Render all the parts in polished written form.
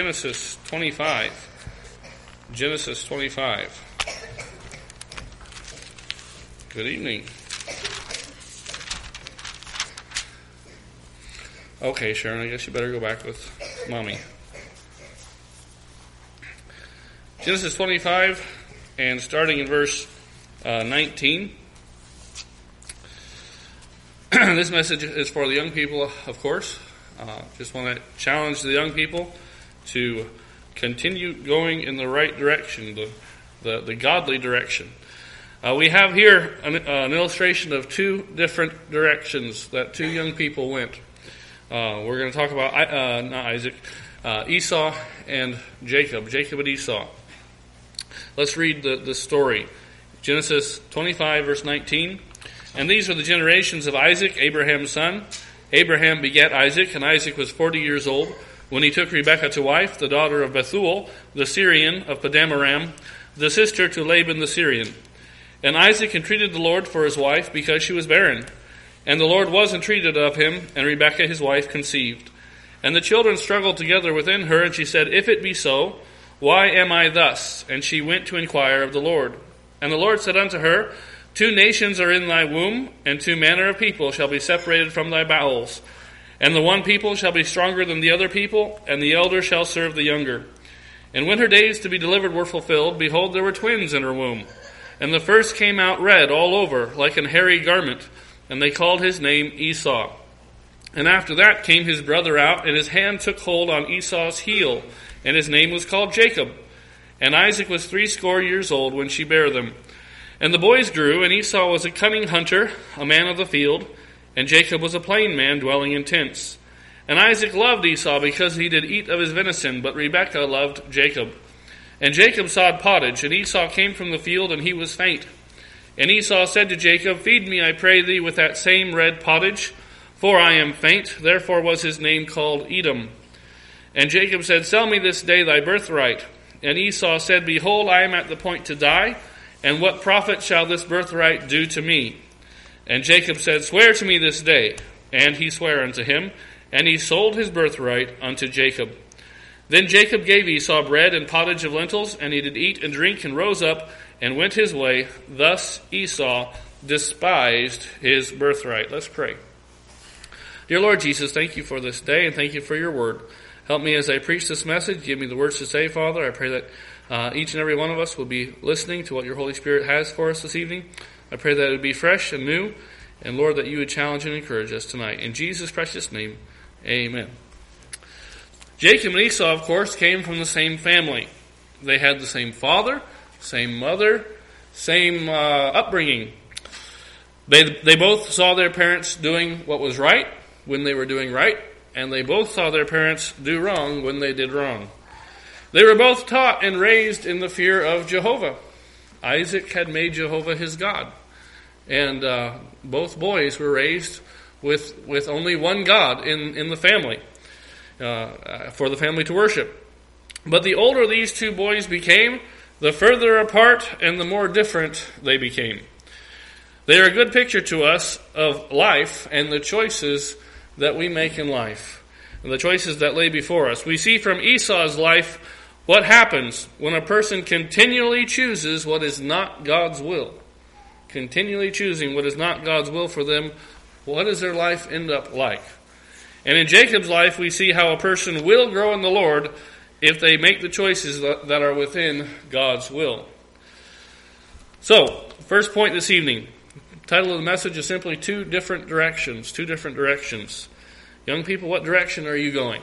Genesis 25. Genesis 25. Good evening. Okay, Sharon, I guess you better go back with Mommy. Genesis 25, and starting in verse 19. This message is for the young people, of course. Just want to challenge the young people to continue going in the right direction, the godly direction. We have here an illustration of two different directions that two young people went. We're going to talk about not Isaac, Esau and Jacob and Esau. Let's read the story. Genesis 25, verse 19. And these are the generations of Isaac, Abraham's son. Abraham begat Isaac, and Isaac was 40 years old when he took Rebekah to wife, the daughter of Bethuel, the Syrian of Paddan-aram, the sister to Laban the Syrian. And Isaac entreated the Lord for his wife, because she was barren. And the Lord was entreated of him, and Rebekah his wife conceived. And the children struggled together within her, and she said, If it be so, why am I thus? And she went to inquire of the Lord. And the Lord said unto her, 2 nations are in thy womb, and 2 manner of people shall be separated from thy bowels. And the one people shall be stronger than the other people, and the elder shall serve the younger. And when her days to be delivered were fulfilled, behold, there were twins in her womb. And the first came out red all over, like an hairy garment, and they called his name Esau. And after that came his brother out, and his hand took hold on Esau's heel, and his name was called Jacob. And Isaac was 80 years old when she bare them. And the boys grew, and Esau was a cunning hunter, a man of the field, and Jacob was a plain man, dwelling in tents. And Isaac loved Esau, because he did eat of his venison, but Rebekah loved Jacob. And Jacob sawed pottage, and Esau came from the field, and he was faint. And Esau said to Jacob, Feed me, I pray thee, with that same red pottage, for I am faint. Therefore was his name called Edom. And Jacob said, Sell me this day thy birthright. And Esau said, Behold, I am at the point to die, and what profit shall this birthright do to me? And Jacob said, Swear to me this day. And he sware unto him, and he sold his birthright unto Jacob. Then Jacob gave Esau bread and pottage of lentils, and he did eat and drink, and rose up, and went his way. Thus Esau despised his birthright. Let's pray. Dear Lord Jesus, thank you for this day, and thank you for your word. Help me as I preach this message. Give me the words to say, Father. I pray that each and every one of us will be listening to what your Holy Spirit has for us this evening. I pray that it would be fresh and new, and Lord, that you would challenge and encourage us tonight. In Jesus' precious name, amen. Jacob and Esau, of course, came from the same family. They had the same father, same mother, same upbringing. They both saw their parents doing what was right when they were doing right, and they both saw their parents do wrong when they did wrong. They were both taught and raised in the fear of Jehovah. Isaac had made Jehovah his God. And both boys were raised with only one God in the family, for the family to worship. But the older these two boys became, the further apart and the more different they became. They are a good picture to us of life and the choices that we make in life, and the choices that lay before us. We see from Esau's life what happens when a person continually chooses what is not God's will. Continually choosing what is not God's will for them, what does their life end up like? And in Jacob's life, we see how a person will grow in the Lord if they make the choices that are within God's will. So, first point this evening. The title of the message is simply two different directions. Young people, what direction are you going?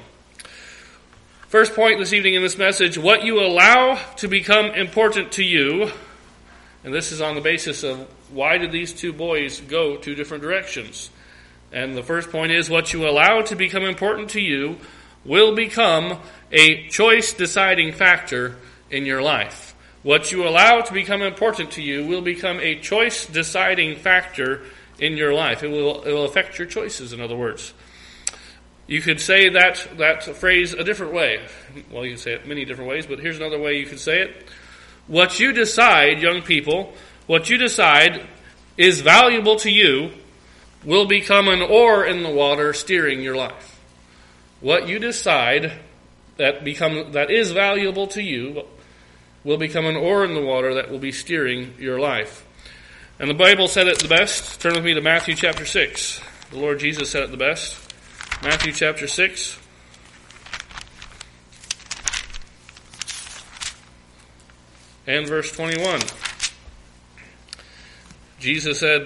First point this evening in this message, what you allow to become important to you. And this is on the basis of why did these two boys go two different directions? And the first point is what you allow to become important to you will become a choice deciding factor in your life. What you allow to become important to you will become a choice deciding factor in your life. It will affect your choices, in other words. You could say that phrase a different way. Well, you can say it many different ways, but here's another way you could say it. What you decide, young people, what you decide is valuable to you will become an oar in the water steering your life. What you decide that is valuable to you will become an oar in the water that will be steering your life. And the Bible said it the best. Turn with me to Matthew chapter 6. The Lord Jesus said it the best. Matthew chapter 6. And verse 21. Jesus said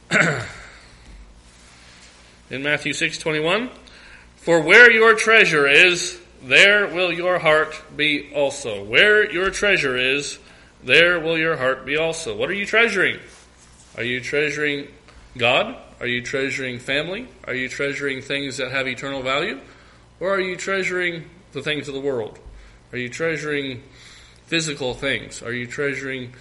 in Matthew 6:21, "For where your treasure is, there will your heart be also." Where your treasure is, there will your heart be also. What are you treasuring? Are you treasuring God? Are you treasuring family? Are you treasuring things that have eternal value? Or are you treasuring the things of the world? Are you treasuring physical things? Are you treasuring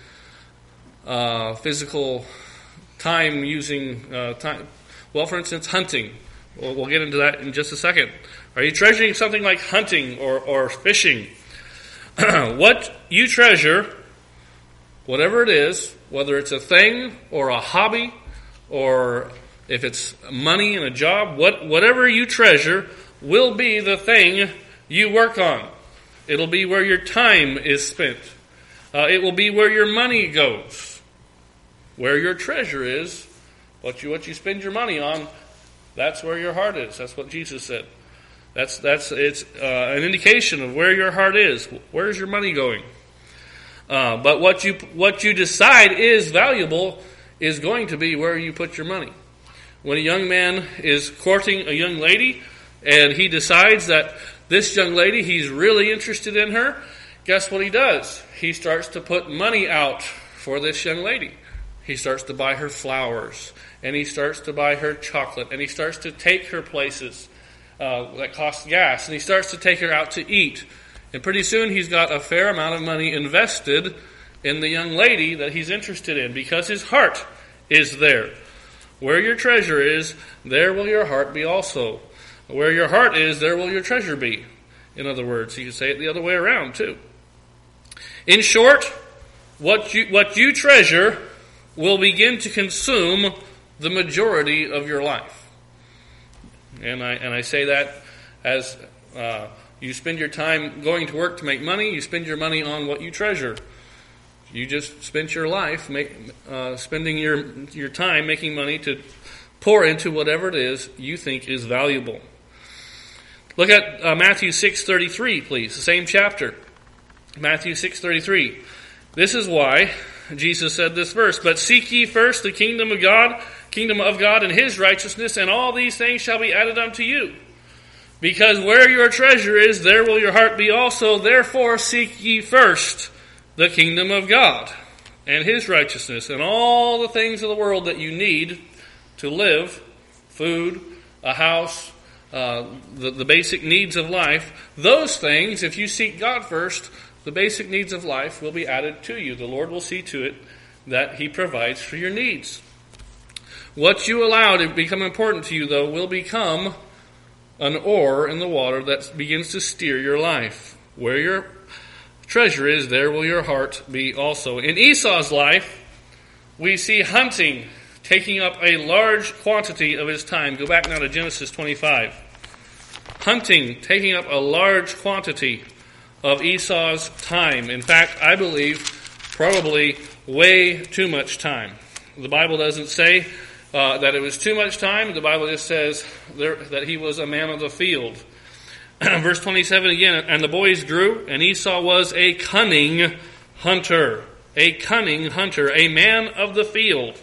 physical time using time? Well, for instance, hunting. We'll get into that in just a second. Are you treasuring something like hunting or fishing? What you treasure, whatever it is, whether it's a thing or a hobby, or if it's money and a job, whatever you treasure will be the thing you work on. It'll be where your time is spent. It will be where your money goes. Where your treasure is, what you spend your money on, that's where your heart is. That's what Jesus said. It's an indication of where your heart is. Where's your money going? But what you decide is valuable is going to be where you put your money. When a young man is courting a young lady and he decides that this young lady, he's really interested in her, guess what he does? He starts to put money out for this young lady. He starts to buy her flowers, and he starts to buy her chocolate, and he starts to take her places that cost gas, and he starts to take her out to eat. And pretty soon he's got a fair amount of money invested in the young lady that he's interested in because his heart is there. Where your treasure is, there will your heart be also. Where your heart is, there will your treasure be. In other words, you can say it the other way around too. In short, what you treasure will begin to consume the majority of your life. And I say that as you spend your time going to work to make money, you spend your money on what you treasure. You just spent your life spending your time making money to pour into whatever it is you think is valuable. Look at Matthew 6:33, please. The same chapter. Matthew 6:33. This is why Jesus said this verse, "But seek ye first the kingdom of God and his righteousness, and all these things shall be added unto you. Because where your treasure is, there will your heart be also. Therefore seek ye first the kingdom of God and his righteousness, and all the things of the world that you need to live, food, a house, the basic needs of life. Those things, if you seek God first, the basic needs of life will be added to you. The Lord will see to it that he provides for your needs. What you allow to become important to you, though, will become an oar in the water that begins to steer your life. Where your treasure is, there will your heart be also." In Esau's life, we see hunting taking up a large quantity of his time. Go back now to Genesis 25. Hunting taking up a large quantity of Esau's time. In fact, I believe probably way too much time. The Bible doesn't say that it was too much time. The Bible just says that he was a man of the field. Verse 27 again, "And the boys grew, and Esau was a cunning hunter." A cunning hunter, a man of the field.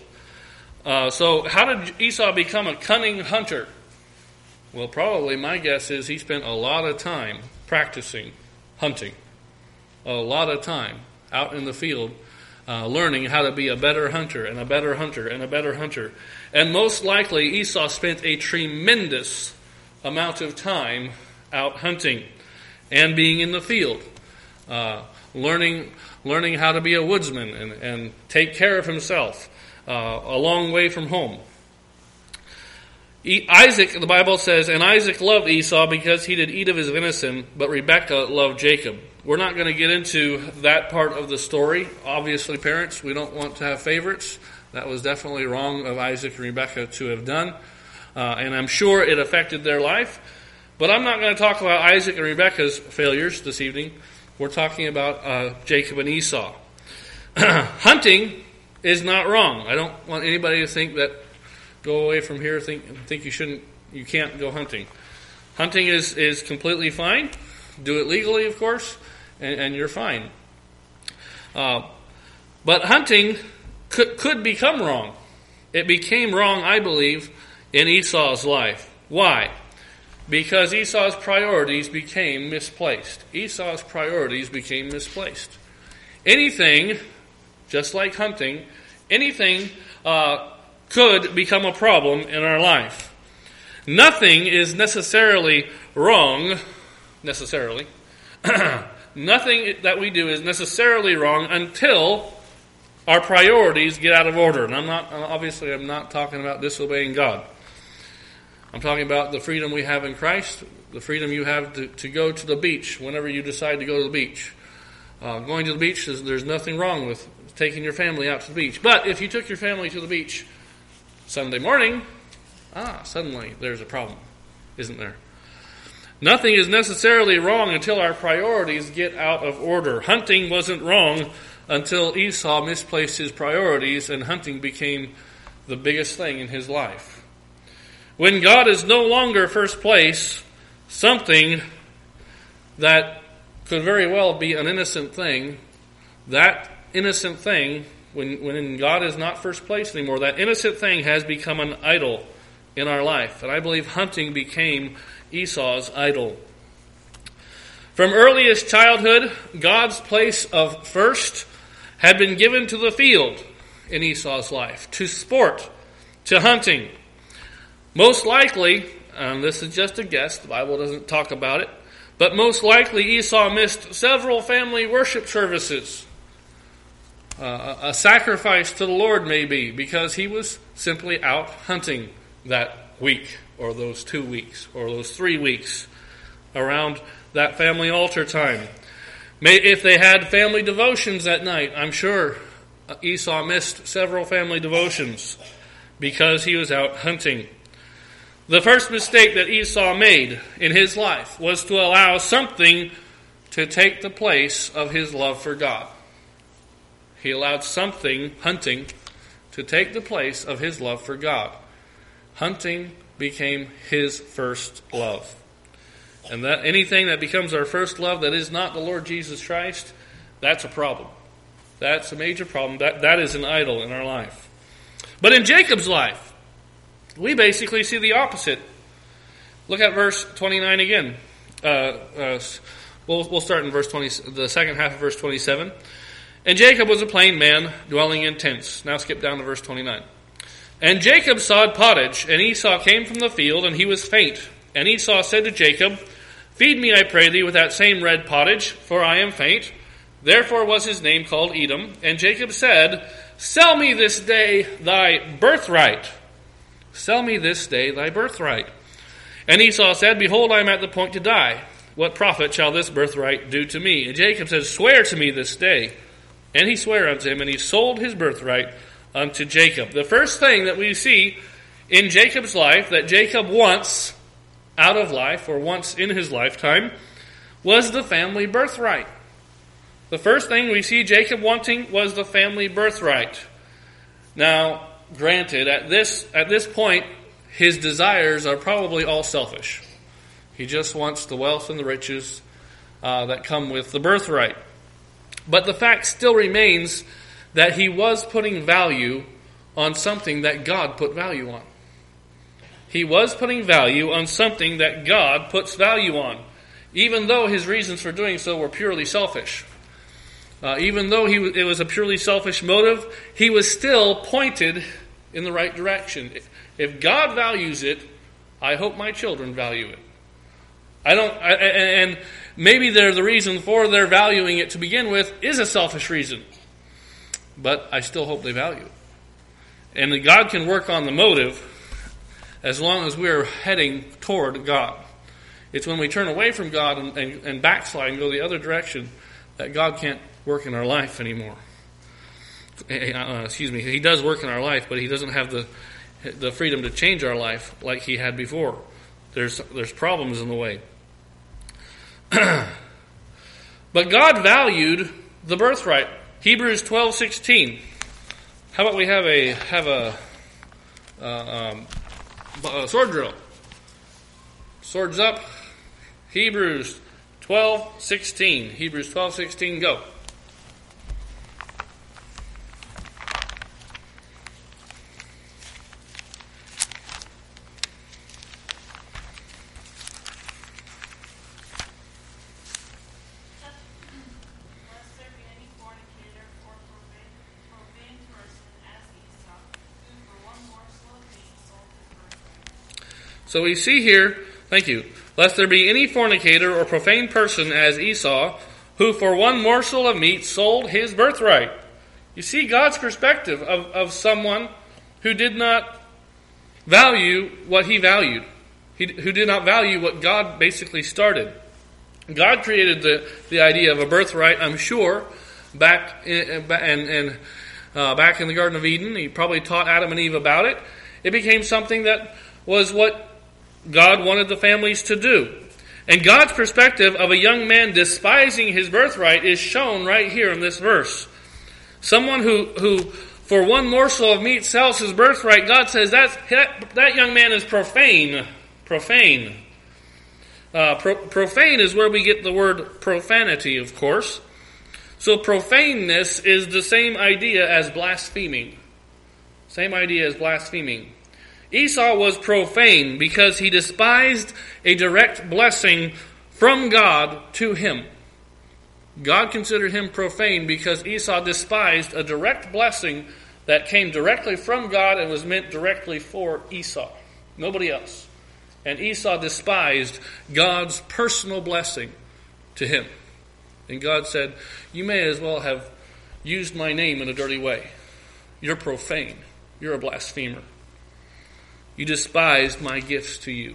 So how did Esau become a cunning hunter? Well, probably my guess is he spent a lot of time practicing hunting. A lot of time out in the field learning how to be a better hunter and a better hunter and a better hunter. And most likely Esau spent a tremendous amount of time out hunting and being in the field, learning how to be a woodsman and take care of himself a long way from home. Isaac, the Bible says, "And Isaac loved Esau because he did eat of his venison, but Rebekah loved Jacob." We're not going to get into that part of the story. Obviously, parents, we don't want to have favorites. That was definitely wrong of Isaac and Rebekah to have done. And I'm sure it affected their life. But I'm not going to talk about Isaac and Rebekah's failures this evening. We're talking about Jacob and Esau. Hunting is not wrong. I don't want anybody to think that go away from here think you can't go hunting. Hunting is completely fine. Do it legally, of course, and you're fine. But hunting could become wrong. It became wrong, I believe, in Esau's life. Why? Because Esau's priorities became misplaced. Esau's priorities became misplaced. Anything, just like hunting, anything could become a problem in our life. Nothing is necessarily wrong, necessarily. Nothing that we do is necessarily wrong until our priorities get out of order. And I'm not talking about disobeying God. I'm talking about the freedom we have in Christ, the freedom you have to go to the beach whenever you decide to go to the beach. Going to the beach, there's nothing wrong with taking your family out to the beach. But if you took your family to the beach Sunday morning, suddenly there's a problem, isn't there? Nothing is necessarily wrong until our priorities get out of order. Hunting wasn't wrong until Esau misplaced his priorities and hunting became the biggest thing in his life. When God is no longer first place, something that could very well be an innocent thing, that innocent thing, when God is not first place anymore, that innocent thing has become an idol in our life. And I believe hunting became Esau's idol. From earliest childhood, God's place of first had been given to the field in Esau's life, to sport, to hunting. Most likely, and this is just a guess, the Bible doesn't talk about it, but most likely Esau missed several family worship services. A sacrifice to the Lord maybe, because he was simply out hunting that week, or those 2 weeks, or those 3 weeks around that family altar time. If they had family devotions at night, I'm sure Esau missed several family devotions because he was out hunting. The first mistake that Esau made in his life was to allow something to take the place of his love for God. He allowed something, hunting, to take the place of his love for God. Hunting became his first love. And that anything that becomes our first love that is not the Lord Jesus Christ, that's a problem. That's a major problem. That is an idol in our life. But in Jacob's life, we basically see the opposite. Look at verse 29 again. We'll start in verse 20, the second half of verse 27. And Jacob was a plain man dwelling in tents. Now skip down to verse 29. And Jacob sawed pottage, and Esau came from the field, and he was faint. And Esau said to Jacob, Feed me, I pray thee, with that same red pottage, for I am faint. Therefore was his name called Edom. And Jacob said, Sell me this day thy birthright. Sell me this day thy birthright. And Esau said, Behold, I am at the point to die. What profit shall this birthright do to me? And Jacob said, Swear to me this day. And he sware unto him, and he sold his birthright unto Jacob. The first thing that we see in Jacob's life, that Jacob wants out of life, or once in his lifetime, was the family birthright. The first thing we see Jacob wanting was the family birthright. Now, granted, at this point, his desires are probably all selfish. He just wants the wealth and the riches that come with the birthright. But the fact still remains that he was putting value on something that God put value on. He was putting value on something that God puts value on, even though his reasons for doing so were purely selfish. Even though it was a purely selfish motive, he was still pointed in the right direction. If God values it, I hope my children value it. And maybe the reason for their valuing it to begin with is a selfish reason. But I still hope they value it. And that God can work on the motive as long as we're heading toward God. It's when we turn away from God and backslide and go the other direction that God can't work in our life anymore. He does work in our life, but he doesn't have the freedom to change our life like he had before. There's problems in the way. But God valued the birthright. Hebrews 12:16. How about we have a sword drill? Swords up. Hebrews 12:16. Hebrews 12:16. Go. So we see here, thank you, lest there be any fornicator or profane person as Esau, who for one morsel of meat sold his birthright. You see God's perspective of someone who did not value what he valued, who did not value what God basically started. God created the idea of a birthright, I'm sure, back in the Garden of Eden. He probably taught Adam and Eve about it. It became something that was what God wanted the families to do. And God's perspective of a young man despising his birthright is shown right here in this verse. Someone who for one morsel of meat sells his birthright, God says that young man is profane. Profane. Profane is where we get the word profanity, of course. So profaneness is the same idea as blaspheming. Same idea as blaspheming. Esau was profane because he despised a direct blessing from God to him. God considered him profane because Esau despised a direct blessing that came directly from God and was meant directly for Esau. Nobody else. And Esau despised God's personal blessing to him. And God said, you may as well have used my name in a dirty way. You're profane. You're a blasphemer. You despised my gifts to you.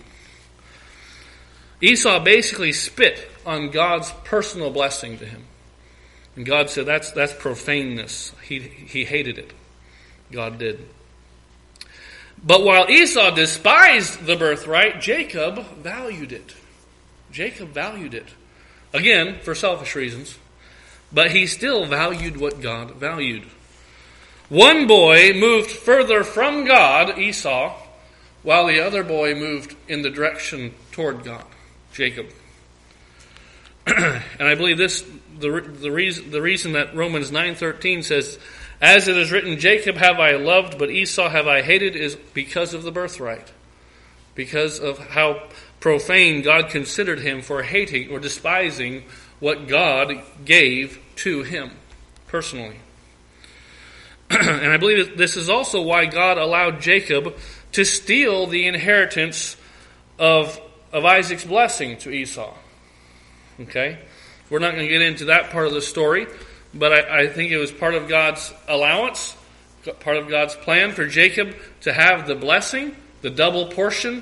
Esau basically spit on God's personal blessing to him. And God said that's profaneness. He hated it. God did. But while Esau despised the birthright, Jacob valued it. Jacob valued it. Again, for selfish reasons. But he still valued what God valued. One boy moved further from God, Esau, while the other boy moved in the direction toward God, Jacob. And I believe this the reason that Romans 9:13 says, as it is written, Jacob have I loved, but Esau have I hated, is because of the birthright. Because of how profane God considered him for hating or despising what God gave to him personally. And I believe this is also why God allowed Jacob to steal the inheritance of Isaac's blessing to Esau. Okay? We're not going to get into that part of the story, but I think it was part of God's allowance, part of God's plan for Jacob to have the blessing, the double portion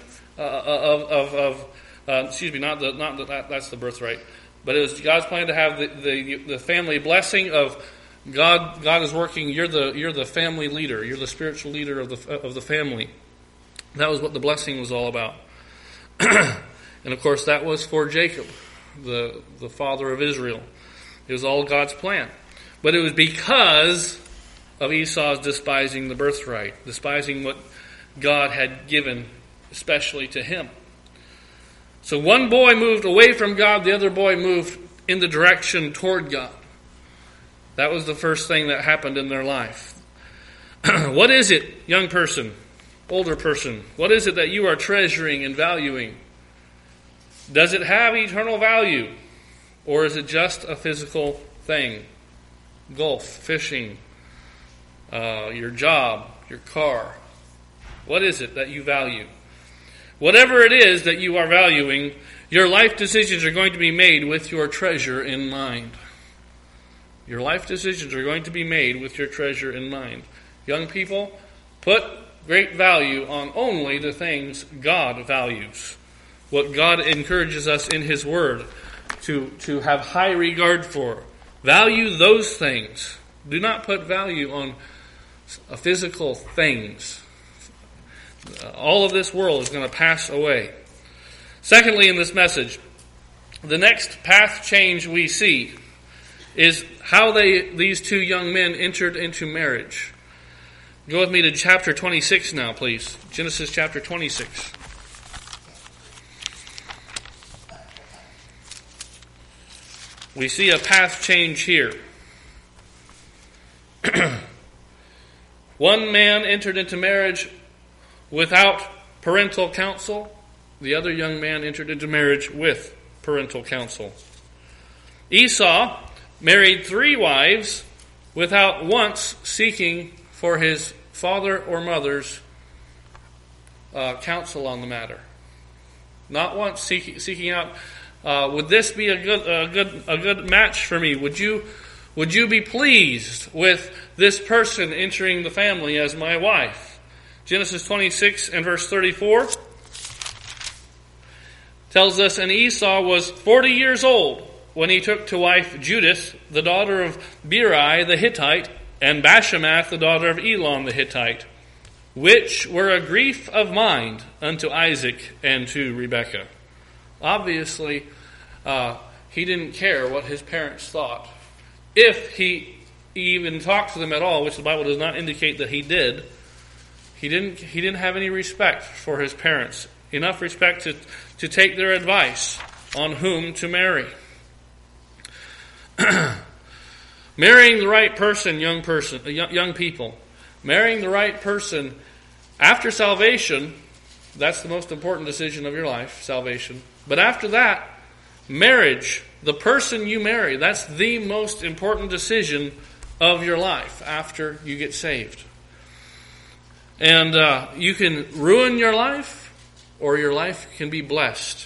that's the birthright, but it was God's plan to have the family blessing of God. God is working. You're the family leader. You're the spiritual leader of the family. That was what the blessing was all about. And of course, that was for Jacob, the father of Israel. It was all God's plan. But it was because of Esau's despising the birthright, despising what God had given, especially to him. So one boy moved away from God, the other boy moved in the direction toward God. That was the first thing that happened in their life. What is it, young person, older person? What is it that you are treasuring and valuing? Does it have eternal value? Or is it just a physical thing? Golf, fishing, your job, your car. What is it that you value? Whatever it is that you are valuing, your life decisions are going to be made with your treasure in mind. Your life decisions are going to be made with your treasure in mind. Young people, put great value on only the things God values. What God encourages us in His Word to have high regard for. Value those things. Do not put value on physical things. All of this world is going to pass away. Secondly, in this message, the next path change we see is how these two young men entered into marriage. Go with me to chapter 26 now, please. Genesis chapter 26. We see a path change here. One man entered into marriage without parental counsel. The other young man entered into marriage with parental counsel. Esau married 3 wives without once seeking for his father or mother's counsel on the matter. Not once seeking out, would this be a good match for me? Would you be pleased with this person entering the family as my wife? Genesis 26 and verse 34 tells us, and Esau was 40 years old when he took to wife Judith, the daughter of Beeri the Hittite, and Bashemath, the daughter of Elon the Hittite, which were a grief of mind unto Isaac and to Rebekah. Obviously, he didn't care what his parents thought. If he even talked to them at all, which the Bible does not indicate that he did, he didn't have any respect for his parents. Enough respect to take their advice on whom to marry. Marrying the right person, young people. Marrying the right person after salvation, that's the most important decision of your life, salvation. But after that, marriage, the person you marry, that's the most important decision of your life after you get saved. And you can ruin your life, or your life can be blessed.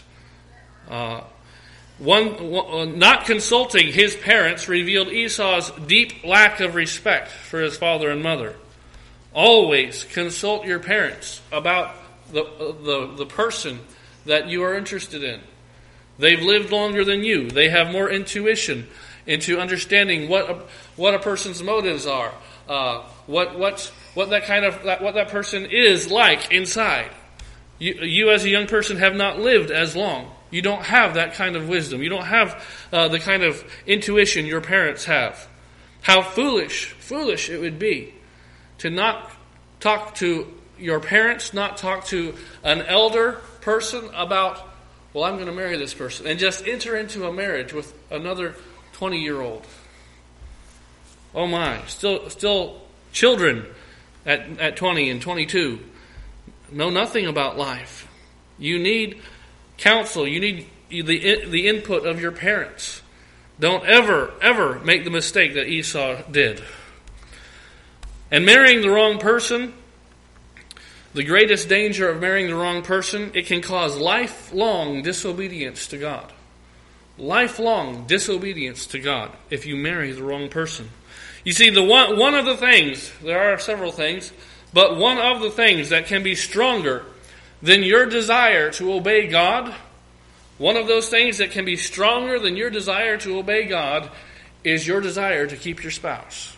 Not consulting his parents revealed Esau's deep lack of respect for his father and mother. Always consult your parents about the person that you are interested in. They've lived longer than you. They have more intuition into understanding what a person's motives are, what that person is like inside. You as a young person have not lived as long. You don't have that kind of wisdom. You don't have the kind of intuition your parents have. How foolish it would be to not talk to your parents, not talk to an elder person about, well, I'm going to marry this person, and just enter into a marriage with another 20-year-old. Oh my, still children at 20 and 22 know nothing about life. You need counsel. You need the input of your parents. Don't ever make the mistake that Esau did. And marrying the wrong person, the greatest danger of marrying the wrong person, it can cause lifelong disobedience to God. Lifelong disobedience to God if you marry the wrong person. You see, one of the things, there are several things, but one of the things that can be stronger than your desire to obey God, one of those things that can be stronger than your desire to obey God is your desire to keep your spouse.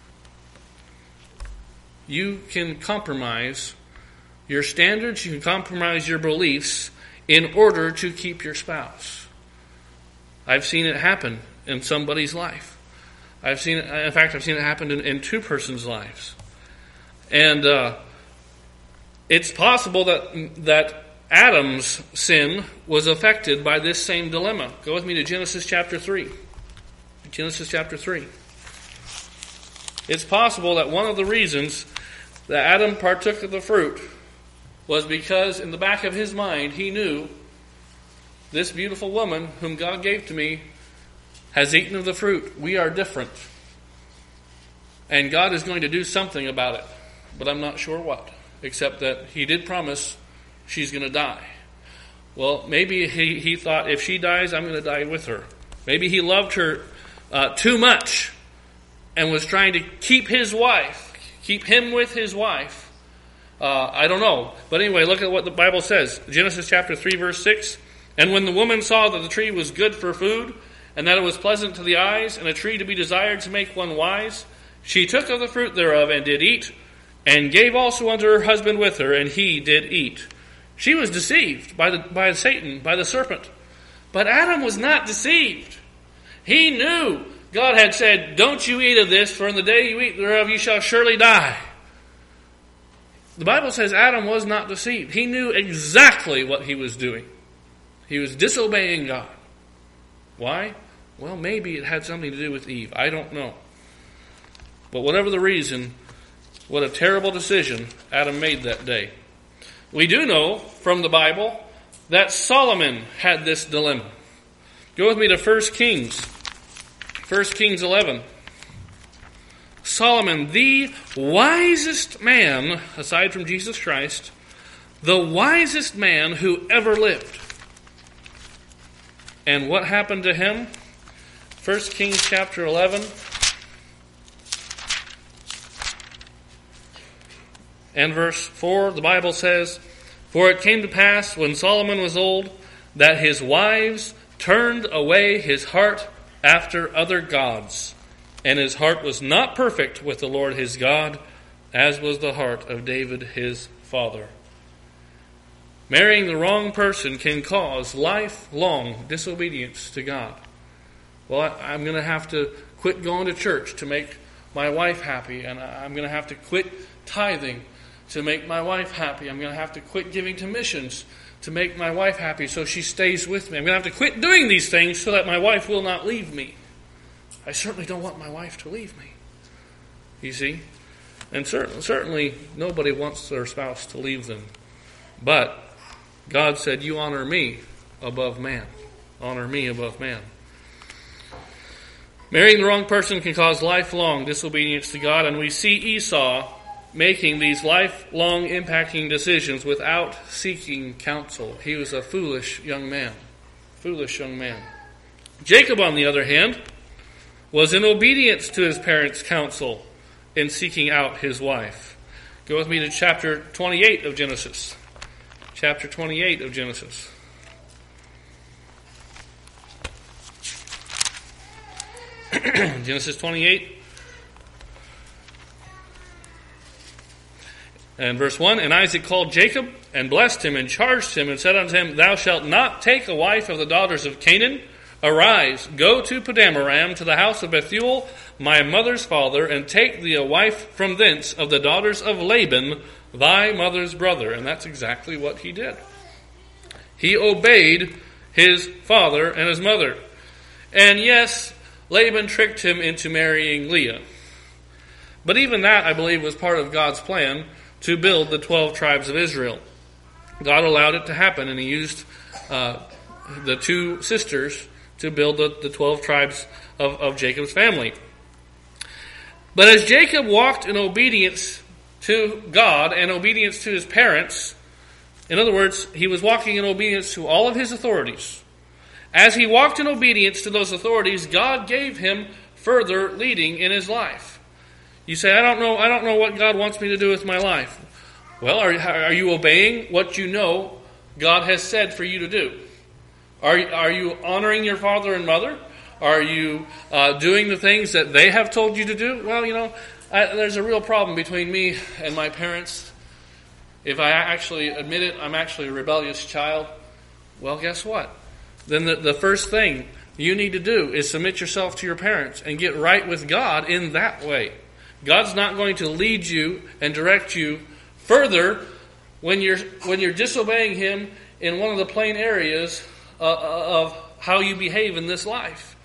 You can compromise your standards, you can compromise your beliefs in order to keep your spouse. I've seen it happen in somebody's life. I've seen it happen in two persons' lives. And it's possible that Adam's sin was affected by this same dilemma. Go with me to Genesis chapter 3. Genesis chapter 3. It's possible that one of the reasons that Adam partook of the fruit was because in the back of his mind he knew, this beautiful woman whom God gave to me has eaten of the fruit. We are different. And God is going to do something about it. But I'm not sure what. Except that he did promise she's going to die. Well, maybe he thought, if she dies, I'm going to die with her. Maybe he loved her too much and was trying to keep him with his wife. I don't know. But anyway, look at what the Bible says. Genesis chapter 3, verse 6. And when the woman saw that the tree was good for food, and that it was pleasant to the eyes, and a tree to be desired to make one wise, she took of the fruit thereof, and did eat, and gave also unto her husband with her, and he did eat. She was deceived by Satan, by the serpent. But Adam was not deceived. He knew God had said, don't you eat of this, for in the day you eat thereof you shall surely die. The Bible says Adam was not deceived. He knew exactly what he was doing. He was disobeying God. Why? Well, maybe it had something to do with Eve. I don't know. But whatever the reason, what a terrible decision Adam made that day. We do know from the Bible that Solomon had this dilemma. Go with me to 1 Kings. 1 Kings 11. Solomon, the wisest man, aside from Jesus Christ, the wisest man who ever lived. And what happened to him? 1 Kings chapter 11. And verse 4, the Bible says, for it came to pass when Solomon was old, that his wives turned away his heart after other gods, and his heart was not perfect with the Lord his God, as was the heart of David his father. Marrying the wrong person can cause lifelong disobedience to God. Well, I'm going to have to quit going to church to make my wife happy, and I'm going to have to quit tithing to make my wife happy. I'm going to have to quit giving to missions to make my wife happy so she stays with me. I'm going to have to quit doing these things so that my wife will not leave me. I certainly don't want my wife to leave me. You see? And certainly nobody wants their spouse to leave them. But God said, you honor me above man. Honor me above man. Marrying the wrong person can cause lifelong disobedience to God, and we see Esau making these lifelong impacting decisions without seeking counsel. He was a foolish young man. Foolish young man. Jacob, on the other hand, was in obedience to his parents' counsel in seeking out his wife. Go with me to chapter 28 of Genesis. Chapter 28 of Genesis. Genesis 28 and verse 1, and Isaac called Jacob and blessed him and charged him and said unto him, thou shalt not take a wife of the daughters of Canaan. Arise, go to Padamaram, to the house of Bethuel, my mother's father, and take thee a wife from thence of the daughters of Laban, thy mother's brother. And that's exactly what he did. He obeyed his father and his mother. And yes, Laban tricked him into marrying Leah. But even that, I believe, was part of God's plan to build the 12 tribes of Israel. God allowed it to happen, and he used the two sisters to build the 12 tribes of Jacob's family. But as Jacob walked in obedience to God and obedience to his parents, in other words, he was walking in obedience to all of his authorities. As he walked in obedience to those authorities, God gave him further leading in his life. You say, I don't know what God wants me to do with my life. Well, are you obeying what you know God has said for you to do? Are you honoring your father and mother? Are you doing the things that they have told you to do? Well, there's a real problem between me and my parents. If I actually admit it, I'm actually a rebellious child. Well, guess what? Then the first thing you need to do is submit yourself to your parents and get right with God in that way. God's not going to lead you and direct you further when you're disobeying Him in one of the plain areas of how you behave in this life.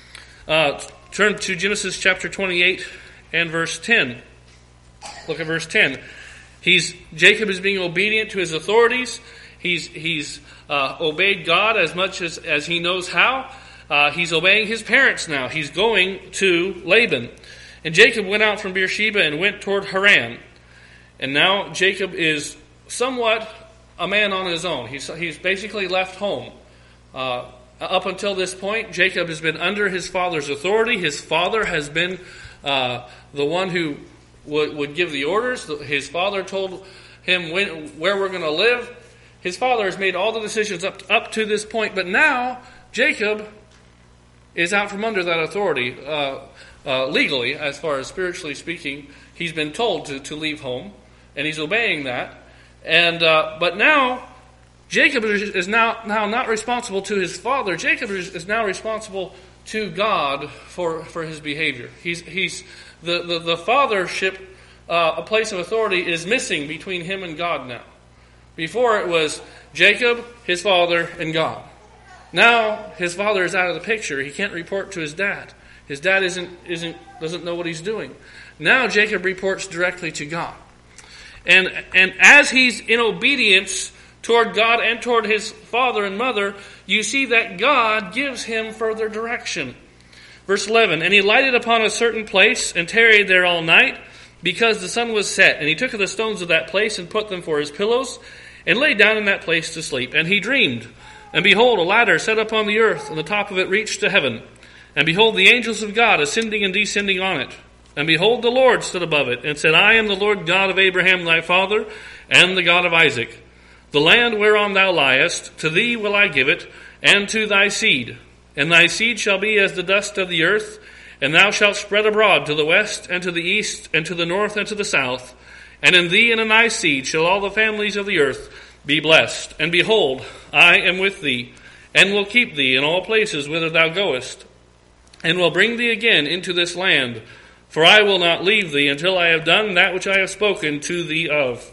Turn to Genesis chapter 28 and verse 10. Look at verse 10. Jacob is being obedient to his authorities. He's obeyed God as much as he knows how. He's obeying his parents now. He's going to Laban. And Jacob went out from Beersheba and went toward Haran. And now Jacob is somewhat a man on his own. He's basically left home. Up until this point, Jacob has been under his father's authority. His father has been the one who would give the orders. His father told him where we're going to live. His father has made all the decisions up to this point. But now, Jacob is out from under that authority. Legally, as far as spiritually speaking, he's been told to leave home. And he's obeying that. But now, Jacob is now not responsible to his father. Jacob is now responsible to God for his behavior. He's the fathership, a place of authority, is missing between him and God now. Before it was Jacob, his father, and God. Now his father is out of the picture. He can't report to his dad. His dad doesn't know what he's doing. Now Jacob reports directly to God. And as he's in obedience toward God and toward his father and mother, you see that God gives him further direction. Verse 11, and he lighted upon a certain place and tarried there all night, because the sun was set. And he took of the stones of that place and put them for his pillows, and lay down in that place to sleep. And he dreamed, and behold, a ladder set upon the earth, and the top of it reached to heaven. And behold, the angels of God ascending and descending on it. And behold, the Lord stood above it, and said, I am the Lord God of Abraham thy father, and the God of Isaac. The land whereon thou liest, to thee will I give it, and to thy seed. And thy seed shall be as the dust of the earth, and thou shalt spread abroad to the west, and to the east, and to the north, and to the south. And in thee and in thy seed shall all the families of the earth be blessed. And behold, I am with thee, and will keep thee in all places whither thou goest, and will bring thee again into this land. For I will not leave thee until I have done that which I have spoken to thee of.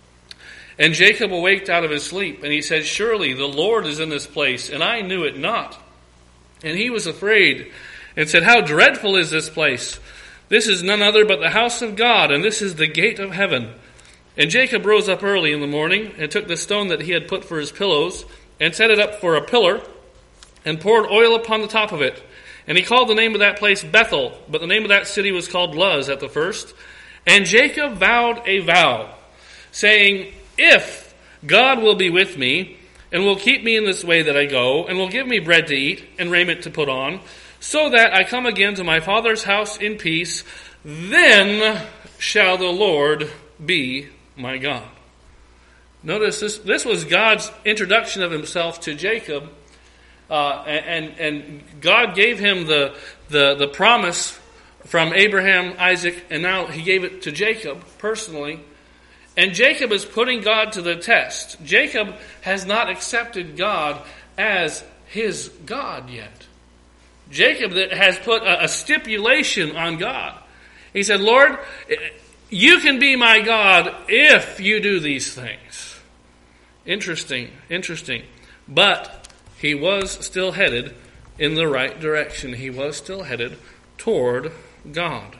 And Jacob awaked out of his sleep, and he said, surely the Lord is in this place, and I knew it not. And he was afraid, and said, how dreadful is this place! This is none other but the house of God, and this is the gate of heaven. And Jacob rose up early in the morning, and took the stone that he had put for his pillows, and set it up for a pillar, and poured oil upon the top of it. And he called the name of that place Bethel, but the name of that city was called Luz at the first. And Jacob vowed a vow, saying, if God will be with me, and will keep me in this way that I go, and will give me bread to eat, and raiment to put on, so that I come again to my father's house in peace, then shall the Lord be my God. Notice this was God's introduction of himself to Jacob, and God gave him the promise from Abraham, Isaac, and now he gave it to Jacob personally. And Jacob is putting God to the test. Jacob has not accepted God as his God yet. Jacob has put a stipulation on God. He said, Lord, you can be my God if you do these things. Interesting. But he was still headed in the right direction. He was still headed toward God.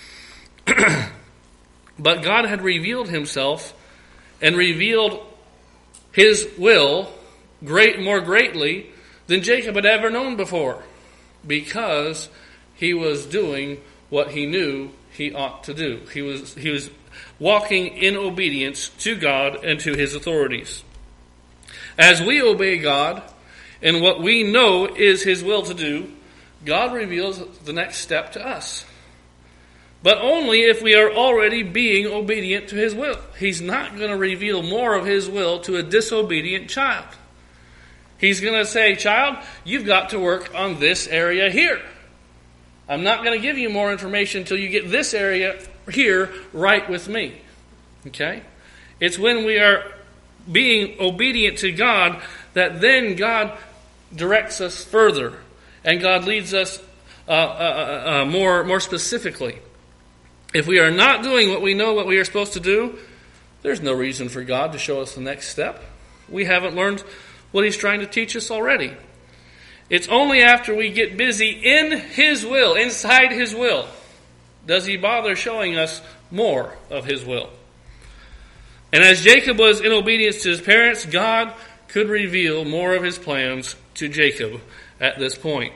But God had revealed himself and revealed his will more greatly than Jacob had ever known before, because he was doing what he knew he ought to do. He was walking in obedience to God and to his authorities. As we obey God and what we know is his will to do, God reveals the next step to us. But only if we are already being obedient to his will. He's not going to reveal more of his will to a disobedient child. He's going to say, child, you've got to work on this area here. I'm not going to give you more information until you get this area here right with me. Okay? It's when we are being obedient to God that then God directs us further. And God leads us more specifically. If we are not doing what we know what we are supposed to do, there's no reason for God to show us the next step. We haven't learned what he's trying to teach us already. It's only after we get busy in his will, inside his will, does he bother showing us more of his will. And as Jacob was in obedience to his parents, God could reveal more of his plans to Jacob at this point.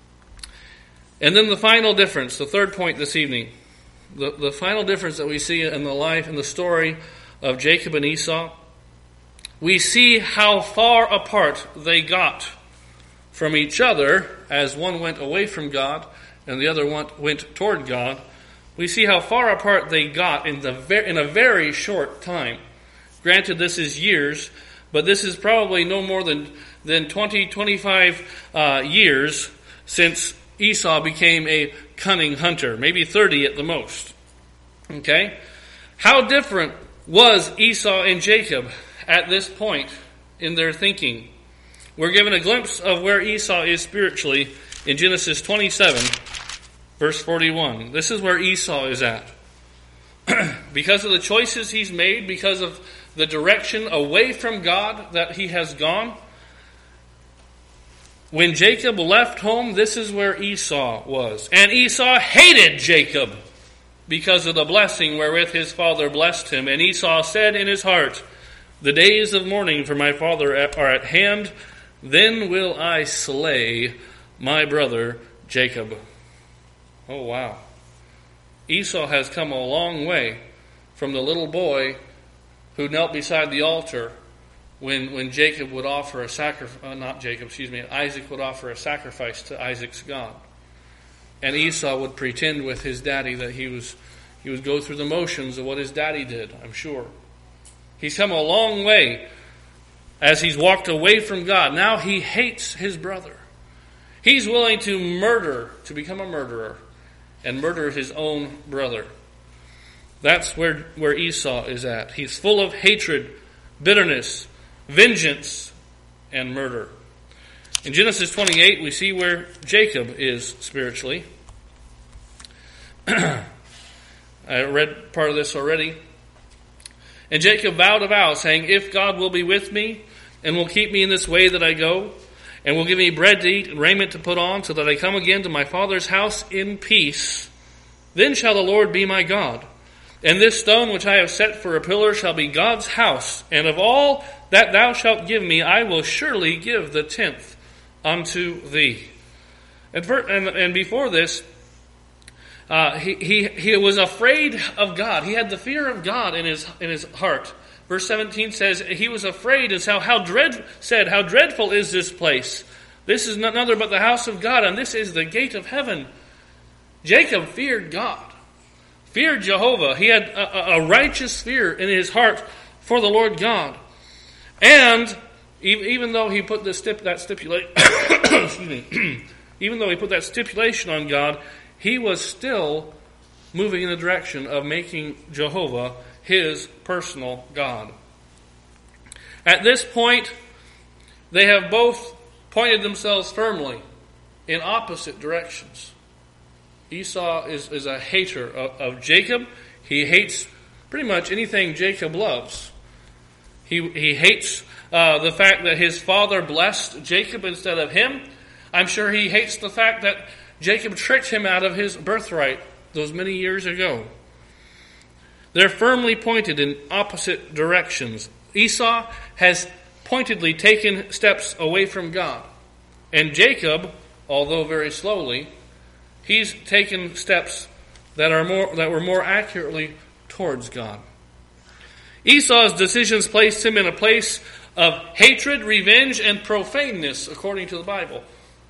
And then the final difference, the third point this evening, the final difference that we see in the life and the story of Jacob and Esau, we see how far apart they got from each other as one went away from God and the other went toward God. We see how far apart they got in a very short time. Granted, this is years, but this is probably no more than 20, 25 years since Esau became a cunning hunter, maybe 30 at the most. Okay? How different was Esau and Jacob at this point in their thinking. We're given a glimpse of where Esau is spiritually in Genesis 27, verse 41. This is where Esau is at. Because of the choices he's made, because of the direction away from God that he has gone, when Jacob left home, this is where Esau was. And Esau hated Jacob because of the blessing wherewith his father blessed him. And Esau said in his heart, "The days of mourning for my father are at hand. Then will I slay my brother Jacob." Oh, wow. Esau has come a long way from the little boy who knelt beside the altar when Jacob would offer a sacrifice, Isaac would offer a sacrifice to Isaac's God. And Esau would pretend with his daddy that he would go through the motions of what his daddy did, I'm sure. He's come a long way as he's walked away from God. Now he hates his brother. He's willing to murder, to become a murderer, and murder his own brother. That's where Esau is at. He's full of hatred, bitterness, vengeance, and murder. In Genesis 28, we see where Jacob is spiritually. I read part of this already. And Jacob vowed a vow, saying, "If God will be with me, and will keep me in this way that I go, and will give me bread to eat and raiment to put on, so that I come again to my father's house in peace, then shall the Lord be my God. And this stone which I have set for a pillar shall be God's house, and of all that thou shalt give me, I will surely give the 10th unto thee." And before this, he was afraid of God. He had the fear of God in his heart. Verse 17 says he was afraid and said, "How dreadful is this place? This is none other but the house of God, and this is the gate of heaven." Jacob feared God, feared Jehovah. He had a righteous fear in his heart for the Lord God. And even though he put that stipulation on God, he was still moving in the direction of making Jehovah his personal God. At this point, they have both pointed themselves firmly in opposite directions. Esau is a hater of Jacob. He hates pretty much anything Jacob loves. He hates the fact that his father blessed Jacob instead of him. I'm sure he hates the fact that Jacob tricked him out of his birthright those many years ago. They're firmly pointed in opposite directions. Esau has pointedly taken steps away from God. And Jacob, although very slowly, he's taken steps that were more accurately towards God. Esau's decisions placed him in a place of hatred, revenge, and profaneness, according to the Bible.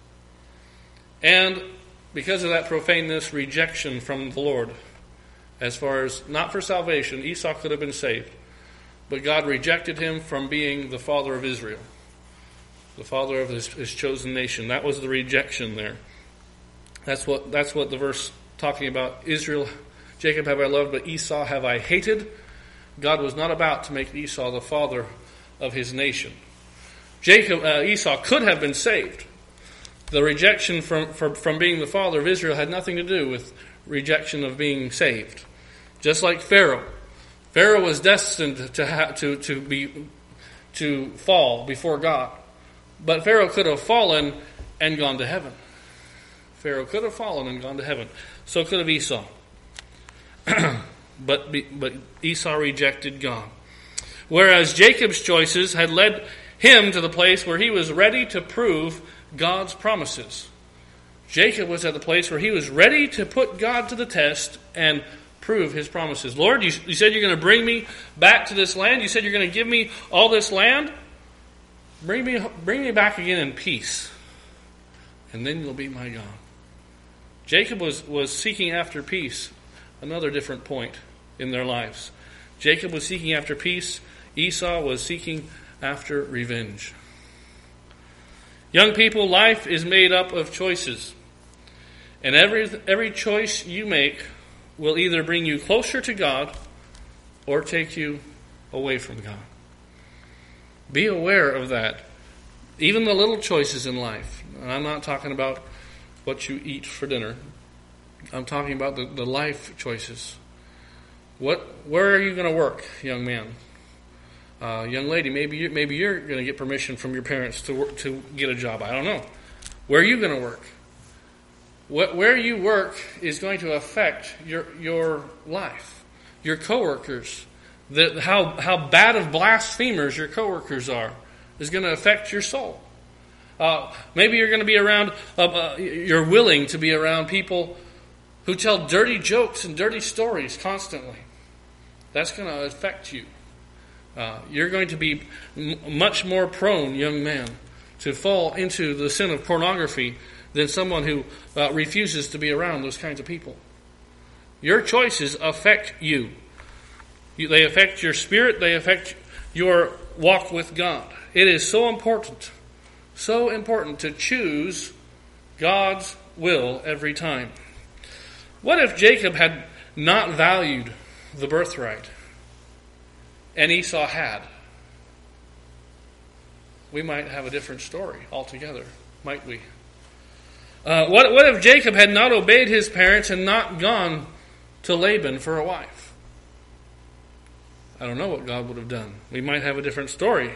And because of that profaneness, rejection from the Lord. As far as, not for salvation, Esau could have been saved. But God rejected him from being the father of Israel. The father of his chosen nation. That was the rejection there. That's what the verse talking about. Israel, Jacob have I loved, but Esau have I hated. God was not about to make Esau the father of his nation. Esau could have been saved. The rejection from being the father of Israel had nothing to do with rejection of being saved. Just like Pharaoh. Pharaoh was destined to fall before God. But Pharaoh could have fallen and gone to heaven. Pharaoh could have fallen and gone to heaven. So could have Esau. But Esau rejected God. Whereas Jacob's choices had led him to the place where he was ready to prove God's promises. Jacob was at the place where he was ready to put God to the test and prove his promises. Lord, you said you're going to bring me back to this land. You said you're going to give me all this land. Bring me back again in peace. And then you'll be my God. Jacob was seeking after peace. Another different point in their lives. Jacob was seeking after peace. Esau was seeking after revenge. Young people, life is made up of choices. And every choice you make will either bring you closer to God or take you away from God. Be aware of that. Even the little choices in life. And I'm not talking about what you eat for dinner. I'm talking about the life choices. Where are you going to work, young man? Young lady, maybe you're going to get permission from your parents to get a job. I don't know. Where are you going to work? Where you work is going to affect your life, your coworkers. How bad of blasphemers your coworkers are is going to affect your soul. Maybe you're going to be around. You're willing to be around people who tell dirty jokes and dirty stories constantly. That's going to affect you. You're going to be much more prone, young man, to fall into the sin of pornography than someone who refuses to be around those kinds of people. Your choices affect you. They affect your spirit. They affect your walk with God. It is so important to choose God's will every time. What if Jacob had not valued the birthright and Esau had? We might have a different story altogether, might we? What if Jacob had not obeyed his parents and not gone to Laban for a wife? I don't know what God would have done. We might have a different story.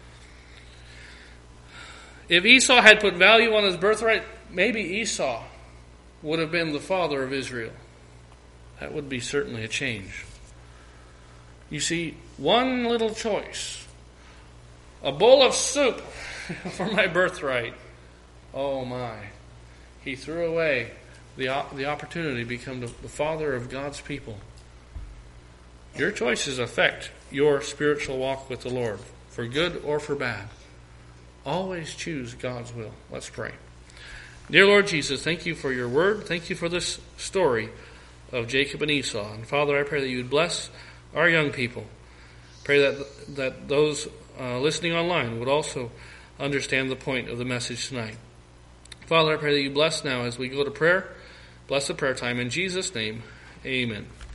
If Esau had put value on his birthright, maybe Esau would have been the father of Israel. That would be certainly a change. You see, one little choice. A bowl of soup for my birthright. Oh my. He threw away the opportunity to become the father of God's people. Your choices affect your spiritual walk with the Lord, for good or for bad. Always choose God's will. Let's pray. Dear Lord Jesus, thank you for your word. Thank you for this story of Jacob and Esau. And Father, I pray that you would bless our young people. Pray that those listening online would also understand the point of the message tonight. Father, I pray that you bless now as we go to prayer. Bless the prayer time. In Jesus' name, amen.